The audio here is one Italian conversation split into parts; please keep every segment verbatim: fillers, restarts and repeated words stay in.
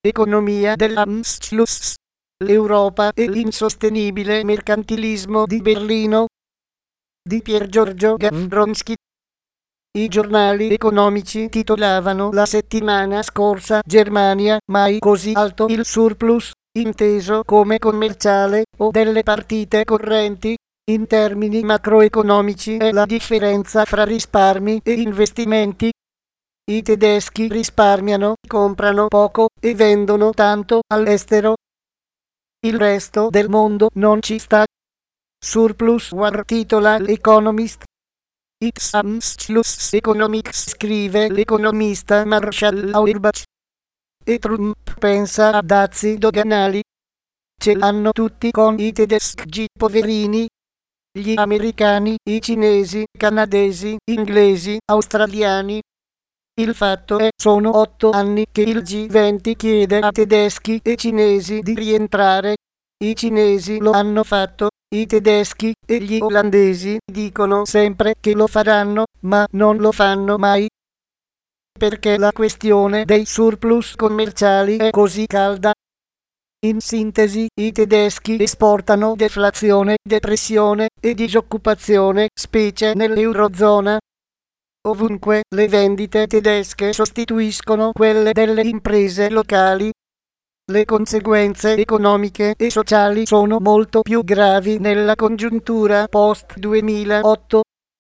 economia dell'Anschluss, l'Europa e l'insostenibile mercantilismo di Berlino, di Pier Giorgio Gavronski. I giornali economici titolavano la settimana scorsa: Germania, mai così alto il surplus, inteso come commerciale o delle partite correnti. In termini macroeconomici è la differenza fra risparmi e investimenti. I tedeschi risparmiano, comprano poco e vendono tanto all'estero. Il resto del mondo non ci sta. Surplus war, titola l'Economist. It's Anschluss Economics, scrive l'economista Marshall Auerbach. E Trump pensa a dazi doganali. Ce l'hanno tutti con i tedeschi, poverini. Gli americani, i cinesi, canadesi, inglesi, australiani. Il fatto è, sono otto anni che il G venti chiede a tedeschi e cinesi di rientrare. I cinesi lo hanno fatto, i tedeschi e gli olandesi dicono sempre che lo faranno, ma non lo fanno mai. Perché la questione dei surplus commerciali è così calda. In sintesi, i tedeschi esportano deflazione, depressione e disoccupazione, specie nell'Eurozona. Ovunque le vendite tedesche sostituiscono quelle delle imprese locali. Le conseguenze economiche e sociali sono molto più gravi nella congiuntura post duemilaotto.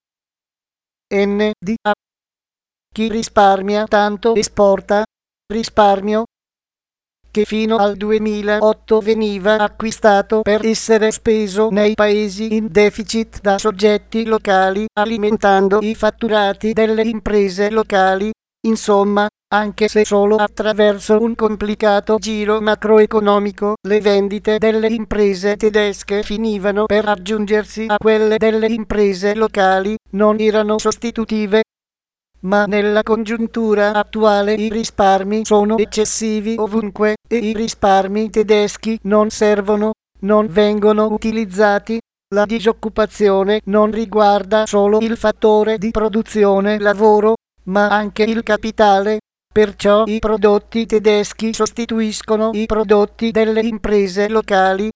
N D A. Chi risparmia tanto esporta risparmio, che fino al duemilaotto veniva acquistato per essere speso nei paesi in deficit da soggetti locali, alimentando i fatturati delle imprese locali. Insomma, anche se solo attraverso un complicato giro macroeconomico, le vendite delle imprese tedesche finivano per aggiungersi a quelle delle imprese locali, non erano sostitutive. Ma nella congiuntura attuale i risparmi sono eccessivi ovunque e i risparmi tedeschi non servono, non vengono utilizzati. La disoccupazione non riguarda solo il fattore di produzione lavoro, ma anche il capitale. Perciò i prodotti tedeschi sostituiscono i prodotti delle imprese locali.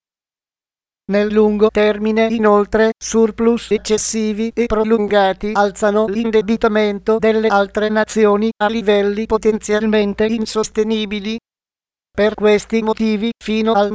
Nel lungo termine, inoltre, surplus eccessivi e prolungati alzano l'indebitamento delle altre nazioni a livelli potenzialmente insostenibili. Per questi motivi, fino al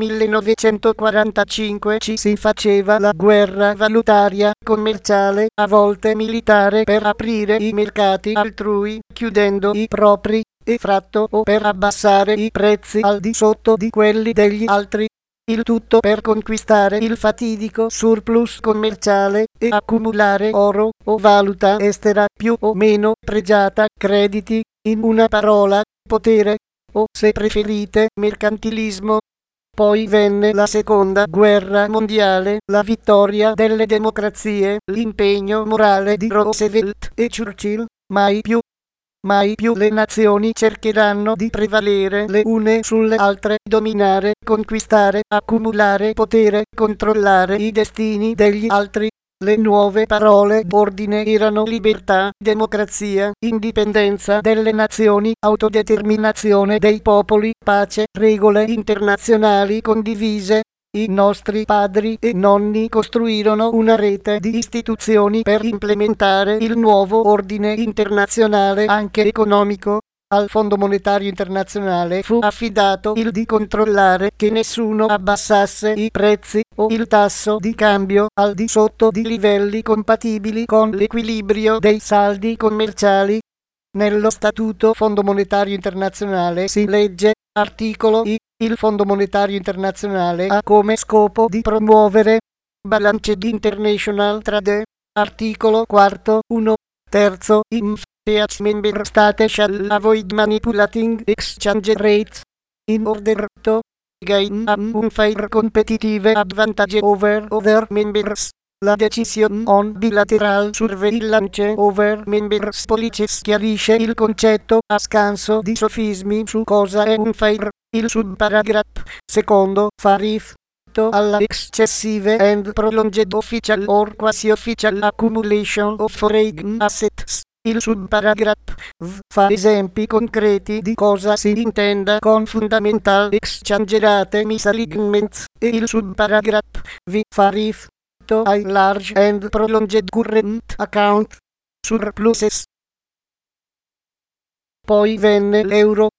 millenovecentoquarantacinque ci si faceva la guerra valutaria, commerciale, a volte militare, per aprire i mercati altrui, chiudendo i propri, e fratto o per abbassare i prezzi al di sotto di quelli degli altri. Il tutto per conquistare il fatidico surplus commerciale e accumulare oro o valuta estera più o meno pregiata, crediti, in una parola, potere, o se preferite, mercantilismo. Poi venne la seconda guerra mondiale, la vittoria delle democrazie, l'impegno morale di Roosevelt e Churchill. Mai più, mai più le nazioni cercheranno di prevalere le une sulle altre, dominare, conquistare, accumulare potere, controllare i destini degli altri. Le nuove parole d'ordine erano libertà, democrazia, indipendenza delle nazioni, autodeterminazione dei popoli, pace, regole internazionali condivise. I nostri padri e nonni costruirono una rete di istituzioni per implementare il nuovo ordine internazionale, anche economico. Al Fondo Monetario Internazionale fu affidato il di controllare che nessuno abbassasse i prezzi o il tasso di cambio al di sotto di livelli compatibili con l'equilibrio dei saldi commerciali. Nello Statuto Fondo Monetario Internazionale si legge, articolo I, il Fondo Monetario Internazionale ha come scopo di promuovere Balanced International Trade. Articolo quarto, uno. Terzo, inf. Each member state shall avoid manipulating exchange rates in order to gain an unfair competitive advantage over other members. La Decision on Bilateral Surveillance over Members Policies chiarisce il concetto a scanso di sofismi su cosa è unfair. Il subparagraph secondo fa riferimento alla excessive and prolonged official or quasi-official accumulation of foreign assets Il subparagraph V fa esempi concreti di cosa si intenda con Fundamental Exchange Rate Misalignments e il subparagraph V fa riferimento ai Large and Prolonged Current Account Surpluses. Poi venne l'euro.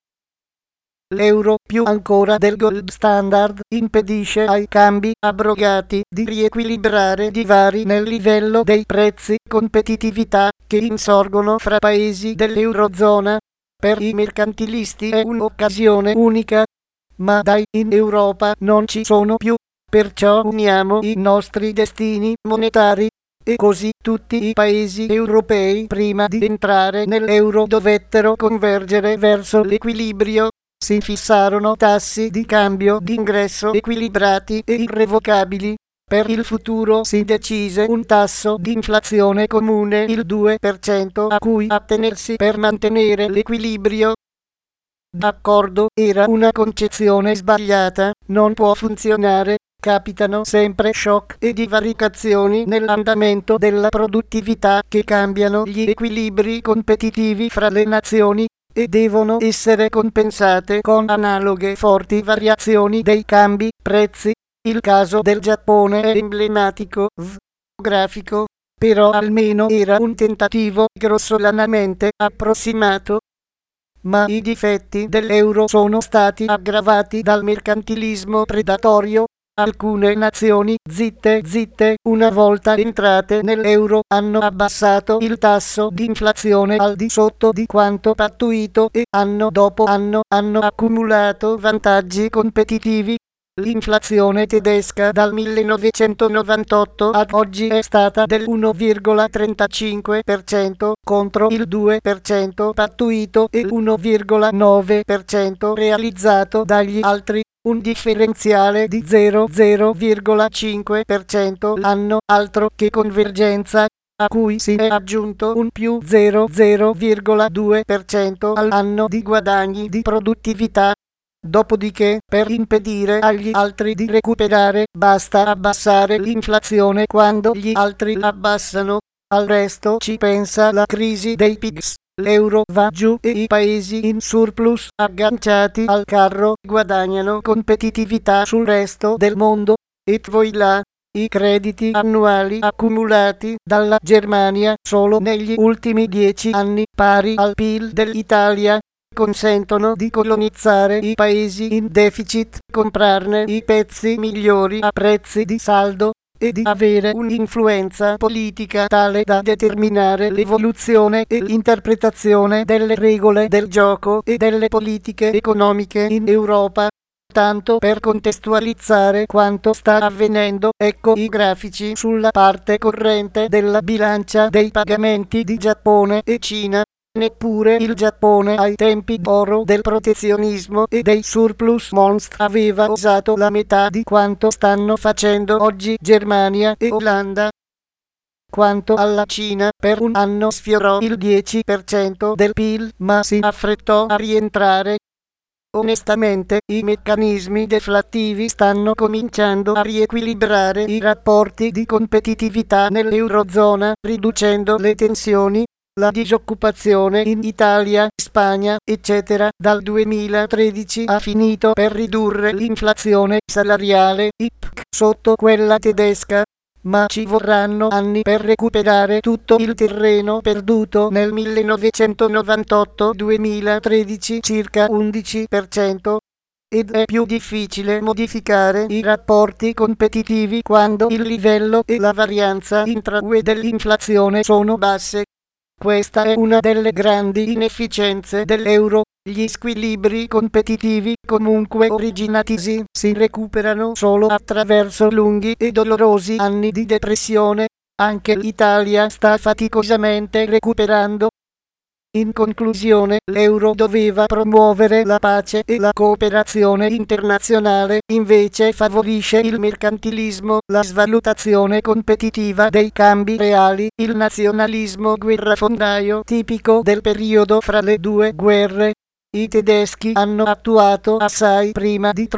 L'euro, più ancora del gold standard, impedisce ai cambi abrogati di riequilibrare divari nel livello dei prezzi competitività che insorgono fra paesi dell'Eurozona. Per i mercantilisti è un'occasione unica, ma dai in Europa non ci sono più, perciò uniamo i nostri destini monetari. E così tutti i paesi europei prima di entrare nell'euro dovettero convergere verso l'equilibrio. Si fissarono tassi di cambio d'ingresso equilibrati e irrevocabili. Per il futuro si decise un tasso di inflazione comune, il due per cento, a cui attenersi per mantenere l'equilibrio. D'accordo, era una concezione sbagliata, non può funzionare. Capitano sempre shock e divaricazioni nell'andamento della produttività che cambiano gli equilibri competitivi fra le nazioni e devono essere compensate con analoghe forti variazioni dei cambi prezzi. Il caso del Giappone è emblematico, v grafico, però almeno era un tentativo grossolanamente approssimato. Ma i difetti dell'euro sono stati aggravati dal mercantilismo predatorio. Alcune nazioni, zitte zitte, una volta entrate nell'euro, hanno abbassato il tasso di inflazione al di sotto di quanto pattuito e anno dopo anno hanno accumulato vantaggi competitivi. L'inflazione tedesca dal millenovecentonovantotto ad oggi è stata dell'uno virgola trentacinque per cento contro il due per cento pattuito e l'uno virgola nove per cento realizzato dagli altri. Un differenziale di zero virgola cinque per cento l'anno, altro che convergenza, a cui si è aggiunto un più zero virgola due per cento all'anno di guadagni di produttività. Dopodiché, per impedire agli altri di recuperare, basta abbassare l'inflazione quando gli altri l'abbassano. Al resto ci pensa la crisi dei pigs. L'euro va giù e i paesi in surplus, agganciati al carro, guadagnano competitività sul resto del mondo. E voi là, i crediti annuali accumulati dalla Germania solo negli ultimi dieci anni, pari al P I L dell'Italia, consentono di colonizzare i paesi in deficit, comprarne i pezzi migliori a prezzi di saldo e di avere un'influenza politica tale da determinare l'evoluzione e l'interpretazione delle regole del gioco e delle politiche economiche in Europa. Tanto per contestualizzare quanto sta avvenendo, ecco i grafici sulla parte corrente della bilancia dei pagamenti di Giappone e Cina. Neppure il Giappone ai tempi d'oro del protezionismo e dei surplus monst aveva osato la metà di quanto stanno facendo oggi Germania e Olanda. Quanto alla Cina, per un anno sfiorò il dieci per cento del P I L, ma si affrettò a rientrare. Onestamente, i meccanismi deflattivi stanno cominciando a riequilibrare i rapporti di competitività nell'Eurozona, riducendo le tensioni. La disoccupazione in Italia, Spagna, eccetera, dal duemilatredici ha finito per ridurre l'inflazione salariale I P C sotto quella tedesca, ma ci vorranno anni per recuperare tutto il terreno perduto nel millenovecentonovantotto duemilatredici, circa undici per cento. Ed è più difficile modificare i rapporti competitivi quando il livello e la varianza intra-U E dell'inflazione sono basse. Questa è una delle grandi inefficienze dell'euro. Gli squilibri competitivi, comunque originatisi, si recuperano solo attraverso lunghi e dolorosi anni di depressione. Anche l'Italia sta faticosamente recuperando. In conclusione, l'euro doveva promuovere la pace e la cooperazione internazionale, invece favorisce il mercantilismo, la svalutazione competitiva dei cambi reali, il nazionalismo guerrafondaio tipico del periodo fra le due guerre. I tedeschi hanno attuato assai prima di Trump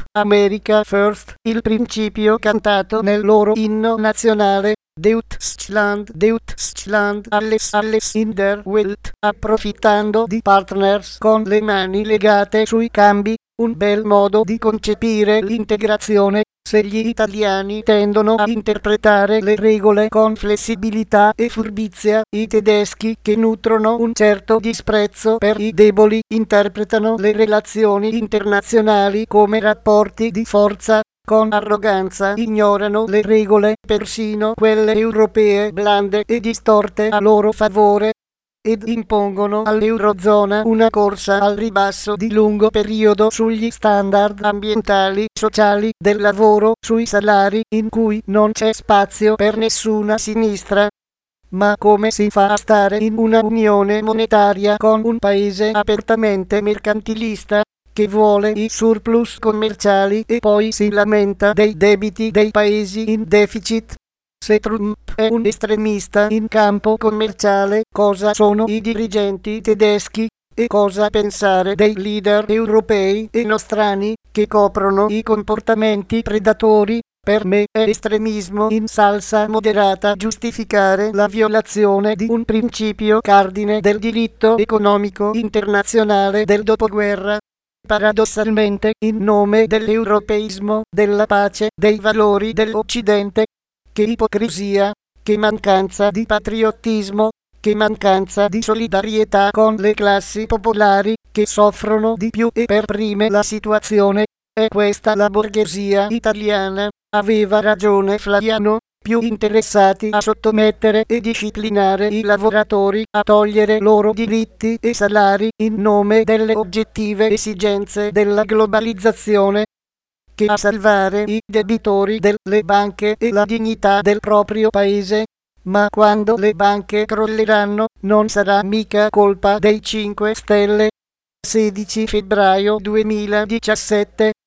America First, il principio cantato nel loro inno nazionale. Deutschland, Deutschland, alles, alles in der Welt, approfittando di partners con le mani legate sui cambi, un bel modo di concepire l'integrazione. Se gli italiani tendono a interpretare le regole con flessibilità e furbizia, i tedeschi, che nutrono un certo disprezzo per i deboli, interpretano le relazioni internazionali come rapporti di forza. Con arroganza ignorano le regole, persino quelle europee blande e distorte a loro favore, ed impongono all'Eurozona una corsa al ribasso di lungo periodo sugli standard ambientali, sociali, del lavoro, sui salari, in cui non c'è spazio per nessuna sinistra. Ma come si fa a stare in una unione monetaria con un paese apertamente mercantilista, che vuole i surplus commerciali e poi si lamenta dei debiti dei paesi in deficit? Se Trump è un estremista in campo commerciale, cosa sono i dirigenti tedeschi? E cosa pensare dei leader europei e nostrani, che coprono i comportamenti predatori? Per me è estremismo in salsa moderata giustificare la violazione di un principio cardine del diritto economico internazionale del dopoguerra. Paradossalmente, in nome dell'europeismo, della pace, dei valori dell'Occidente. Che ipocrisia, che mancanza di patriottismo, che mancanza di solidarietà con le classi popolari, che soffrono di più e per prime la situazione. È questa la borghesia italiana, aveva ragione Flaviano, più interessati a sottomettere e disciplinare i lavoratori, a togliere loro diritti e salari in nome delle oggettive esigenze della globalizzazione, che a salvare i debitori delle banche e la dignità del proprio paese. Ma quando le banche crolleranno, non sarà mica colpa dei cinque Stelle. sedici febbraio duemiladiciassette